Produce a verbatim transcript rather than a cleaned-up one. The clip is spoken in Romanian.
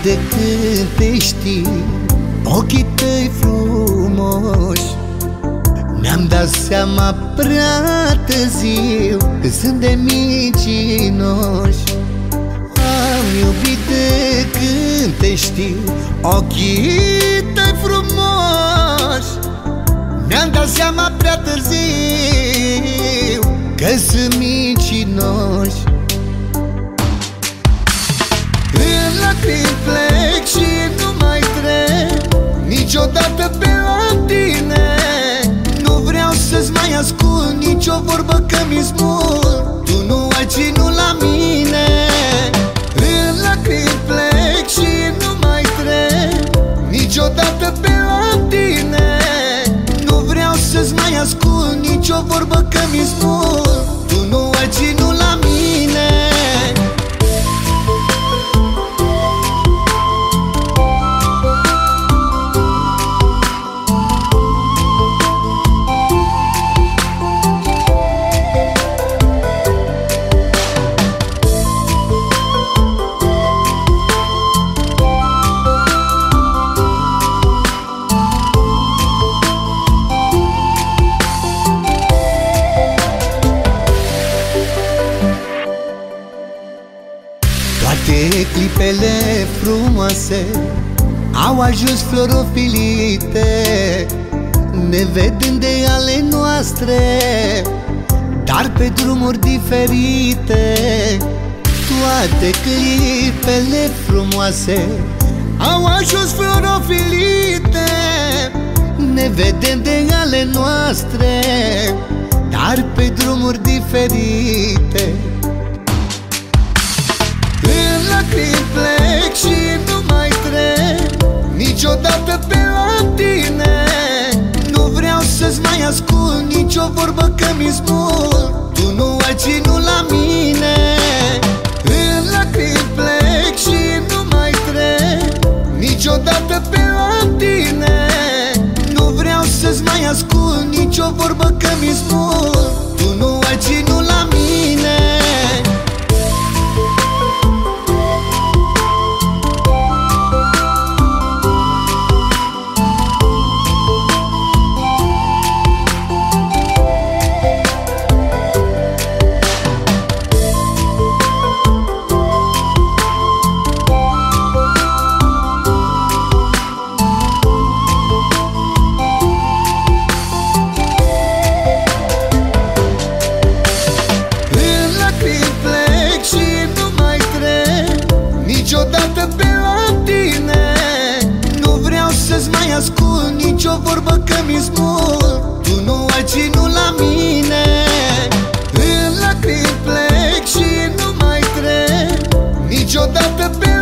de când te știu, ochii tăi frumoși, mi-am dat seama prea târziu că sunt de mincinoși. Am iubit de când te știu, ochii tăi frumoși, mi-am dat seama prea târziu că sunt mincinoși. În lacrimi plec și nu mai trec niciodată pe la tine. Nu vreau să-ți mai ascult nicio vorbă că mi smult, tu nu ai ținut la mine. În lacrimi plec și nu mai trec niciodată pe la tine. Nu vreau să-ți mai ascult nicio vorbă că mi smult, tu nu ai ținut la mine. Toate clipele frumoase au ajuns florofilite, nevedând de ale noastre, dar pe drumuri diferite. Toate clipele frumoase au ajuns florofilite, nevedând de ale noastre, dar pe drumuri diferite. În lacrimi plec și nu mai trec niciodată pe la tine. Nu vreau să-ți mai ascult nicio vorbă că mi smult, tu nu ai ținut la mine. În lacrimi plec și nu mai trec niciodată pe la tine. Nu vreau să-ți mai ascult nicio vorbă că mi smult, tu nu ai ținut la mine. Niciodată pe la tine. Nu vreau să-ți mai ascult nicio vorbă că mi smult, tu nu ai ținut la mine. În lacrimi plec și nu mai trec niciodată pe